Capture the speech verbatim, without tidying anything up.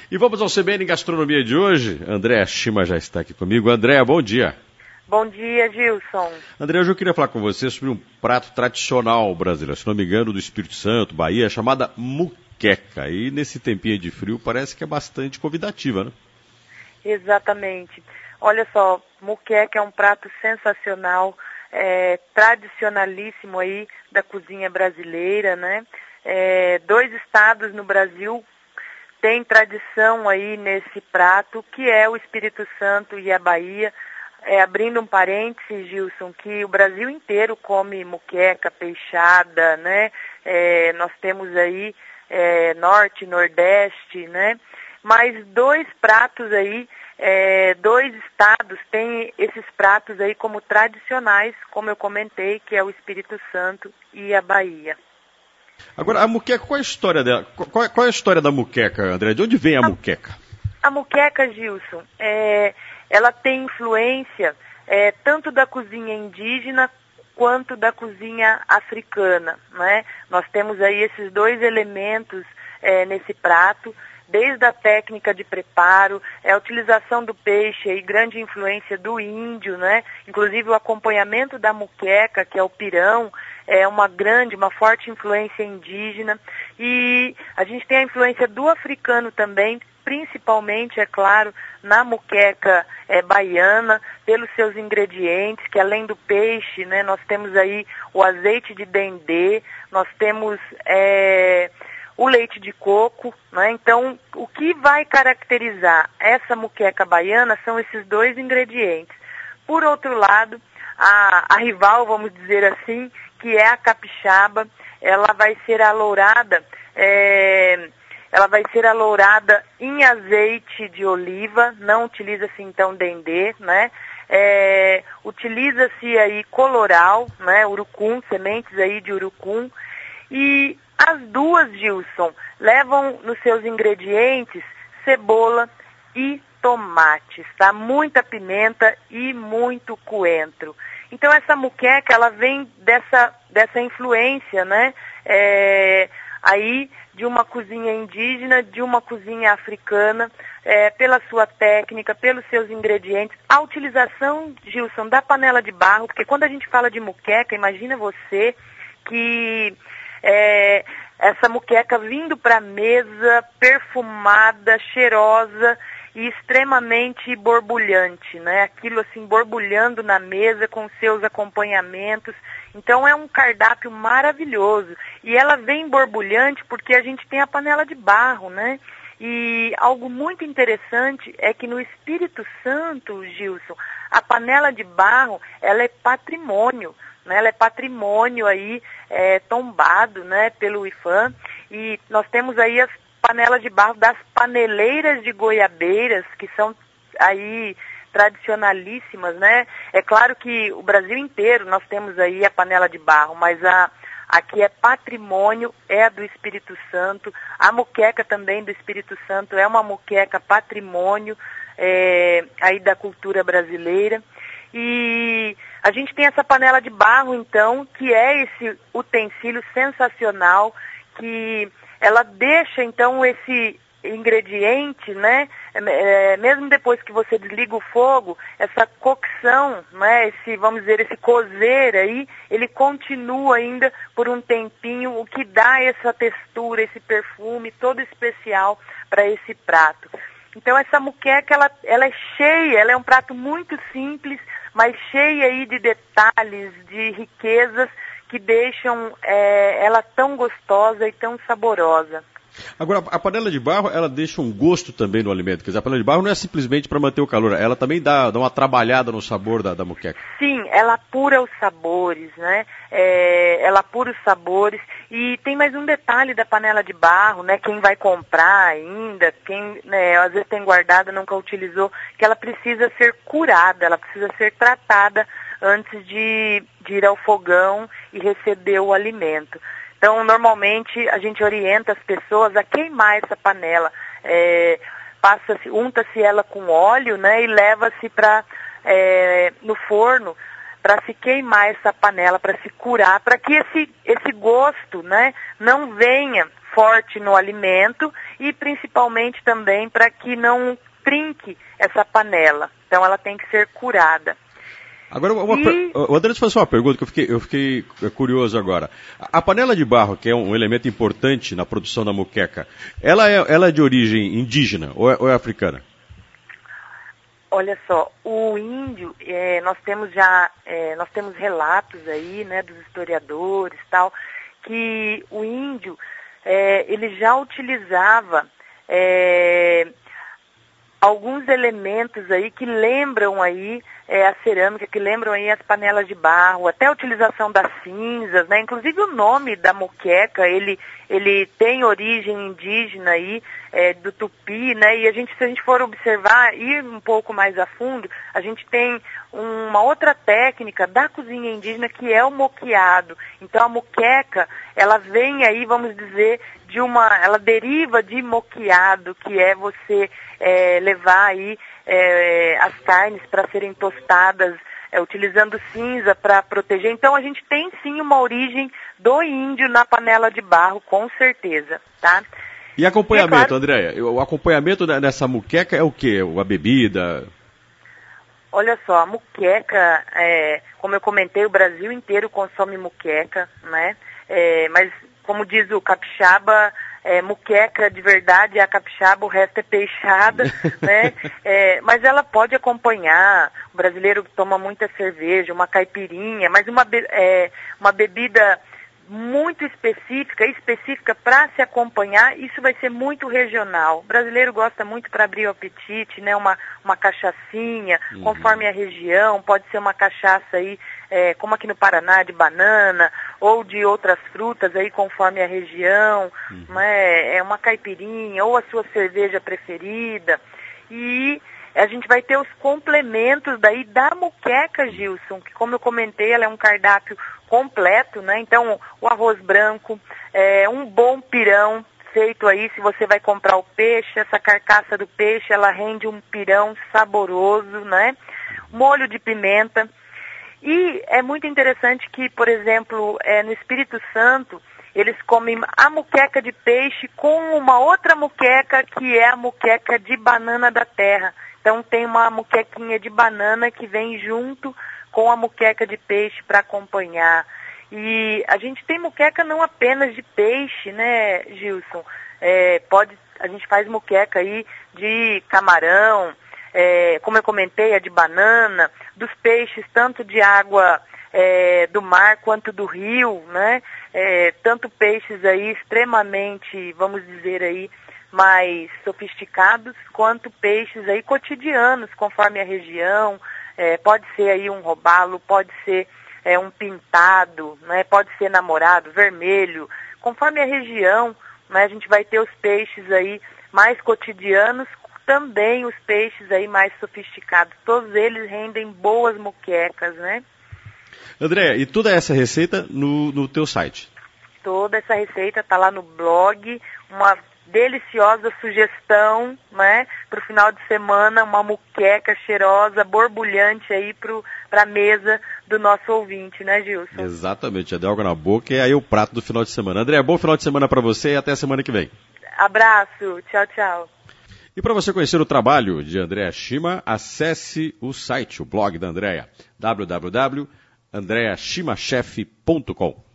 E vamos ao C B N Gastronomia de hoje. Andréa Shima já está aqui comigo. Andréa, bom dia. Bom dia, Gilson. Andréa, hoje eu queria falar com você sobre um prato tradicional brasileiro, se não me engano, do Espírito Santo, Bahia, chamada muqueca. E nesse tempinho de frio parece que é bastante convidativa, né? Exatamente. Olha só, muqueca é um prato sensacional, é, tradicionalíssimo aí da cozinha brasileira, né? É, dois estados no Brasil têm tradição aí nesse prato, que é o Espírito Santo e a Bahia. É, abrindo um parênteses, Gilson, que o Brasil inteiro come muqueca, peixada, né? É, nós temos aí é, Norte, Nordeste, né? Mas dois pratos aí, é, dois estados têm esses pratos aí como tradicionais, como eu comentei, que é o Espírito Santo e a Bahia. Agora, a muqueca, qual é a história dela? Qual é, qual é a história da muqueca, André? De onde vem a, a muqueca? A muqueca, Gilson, é, ela tem influência é, tanto da cozinha indígena quanto da cozinha africana, né? Nós temos aí esses dois elementos é, nesse prato, desde a técnica de preparo, é, a utilização do peixe e grande influência do índio, né? Inclusive o acompanhamento da muqueca, que é o pirão, é uma grande, uma forte influência indígena. E a gente tem a influência do africano também, principalmente, é claro, na muqueca é, baiana, pelos seus ingredientes, que além do peixe, né, nós temos aí o azeite de dendê, nós temos é, o leite de coco, né? Então, o que vai caracterizar essa muqueca baiana são esses dois ingredientes. Por outro lado, a, a rival, vamos dizer assim, que é a capixaba, ela vai ser alourada, é, ela vai ser alourada em azeite de oliva, não utiliza-se então dendê, né? É, utiliza-se aí coloral, né? Urucum, sementes aí de urucum, e as duas, Gilson, levam nos seus ingredientes cebola e tomates, tá? Muita pimenta e muito coentro. Então essa muqueca, ela vem dessa, dessa influência, né? É, aí de uma cozinha indígena, de uma cozinha africana, é, pela sua técnica, pelos seus ingredientes, a utilização, Gilson, da panela de barro, porque quando a gente fala de muqueca, imagina você que é, essa muqueca vindo para a mesa, perfumada, cheirosa e extremamente borbulhante, né? Aquilo assim, borbulhando na mesa com seus acompanhamentos. Então é um cardápio maravilhoso. E ela vem borbulhante porque a gente tem a panela de barro, né? E algo muito interessante é que no Espírito Santo, Gilson, a panela de barro, ela é patrimônio, né? Ela é patrimônio aí, é, tombado, né, pelo IPHAN. E nós temos aí as panelas de barro das paneleiras de Goiabeiras, que são aí tradicionalíssimas, né? É claro que o Brasil inteiro nós temos aí a panela de barro, mas a, aqui é patrimônio, é a do Espírito Santo. A muqueca também do Espírito Santo é uma muqueca patrimônio é, aí da cultura brasileira. E a gente tem essa panela de barro, então, que é esse utensílio sensacional, que ela deixa, então, esse ingrediente, né, é, mesmo depois que você desliga o fogo, essa cocção, né, esse, vamos dizer, esse cozer aí, ele continua ainda por um tempinho, o que dá essa textura, esse perfume todo especial para esse prato. Então essa muqueca, ela, ela é cheia, ela é um prato muito simples, mas cheia aí de detalhes, de riquezas, que deixam é, ela tão gostosa e tão saborosa. Agora, a panela de barro, ela deixa um gosto também no alimento. Quer dizer, a panela de barro não é simplesmente para manter o calor, ela também dá, dá uma trabalhada no sabor da, da muqueca. Sim, ela apura os sabores, né? É, ela apura os sabores. E tem mais um detalhe da panela de barro, né? Quem vai comprar ainda, quem, né, às vezes tem guardado, nunca utilizou, que ela precisa ser curada, ela precisa ser tratada antes de, de ir ao fogão e receber o alimento. Então, normalmente, a gente orienta as pessoas a queimar essa panela. É, passa-se, unta-se ela com óleo, né, e leva-se para é, no forno para se queimar essa panela, para se curar, para que esse, esse gosto, né, não venha forte no alimento e principalmente também para que não trinque essa panela. Então ela tem que ser curada. Agora, uma, e... o André te fazer uma pergunta que eu fiquei, eu fiquei curioso agora. A panela de barro, que é um elemento importante na produção da muqueca, ela é, ela é de origem indígena ou é, ou é africana? Olha só, o índio, é, nós temos já, é, nós temos relatos aí, né, dos historiadores e tal, que o índio, é, ele já utilizava é, alguns elementos aí que lembram aí é, a cerâmica, que lembram aí as panelas de barro, até a utilização das cinzas, né? Inclusive o nome da muqueca, ele, ele tem origem indígena aí, é, do tupi, né? E a gente, se a gente for observar, ir um pouco mais a fundo, a gente tem uma outra técnica da cozinha indígena que é o moqueado. Então a muqueca, ela vem aí, vamos dizer, de uma, ela deriva de moqueado, que é você é, levar aí é, as carnes para serem tostadas, é, utilizando cinza para proteger. Então a gente tem sim uma origem do índio na panela de barro, com certeza, tá? E acompanhamento, e é claro, Andréia? O acompanhamento nessa muqueca é o quê? A bebida? Olha só, a muqueca, é, como eu comentei, o Brasil inteiro consome muqueca, né? É, mas como diz o capixaba, é, muqueca de verdade é a capixaba, o resto é peixada, né? É, mas ela pode acompanhar, o brasileiro toma muita cerveja, uma caipirinha, mas uma, be é, uma bebida muito específica, específica para se acompanhar, isso vai ser muito regional. O brasileiro gosta muito para abrir o apetite, né? Uma, uma cachaçinha, uhum. Conforme a região, pode ser uma cachaça aí, é, como aqui no Paraná, de banana, ou de outras frutas aí, conforme a região, uhum. Né? É uma caipirinha, ou a sua cerveja preferida. E a gente vai ter os complementos daí da muqueca, Gilson, que como eu comentei, ela é um cardápio completo, né? Então, o arroz branco, é, um bom pirão feito aí, se você vai comprar o peixe, essa carcaça do peixe, ela rende um pirão saboroso, né? Molho de pimenta. E é muito interessante que, por exemplo, é, no Espírito Santo, eles comem a muqueca de peixe com uma outra muqueca, que é a muqueca de banana da terra. Então tem uma muquequinha de banana que vem junto com a muqueca de peixe para acompanhar. E a gente tem muqueca não apenas de peixe, né, Gilson? É, pode, a gente faz muqueca aí de camarão, é, como eu comentei, a de banana, dos peixes, tanto de água é, do mar quanto do rio, né? É, tanto peixes aí extremamente, vamos dizer aí, mais sofisticados, quanto peixes aí cotidianos, conforme a região. É, pode ser aí um robalo, pode ser é, um pintado, né? Pode ser namorado, vermelho. Conforme a região, né? A gente vai ter os peixes aí mais cotidianos, também os peixes aí mais sofisticados. Todos eles rendem boas muquecas, né? Andréia, e toda essa receita no, no teu site? Toda essa receita está lá no blog, uma deliciosa sugestão, né, para o final de semana, uma muqueca cheirosa, borbulhante aí para a mesa do nosso ouvinte, né, Gilson? Exatamente, já deu água na boca e aí o prato do final de semana. Andréia, bom final de semana para você e até a semana que vem. Abraço, tchau, tchau. E para você conhecer o trabalho de Andréia Shima, acesse o site, o blog da Andréia, w w w ponto andrea shima chef ponto com.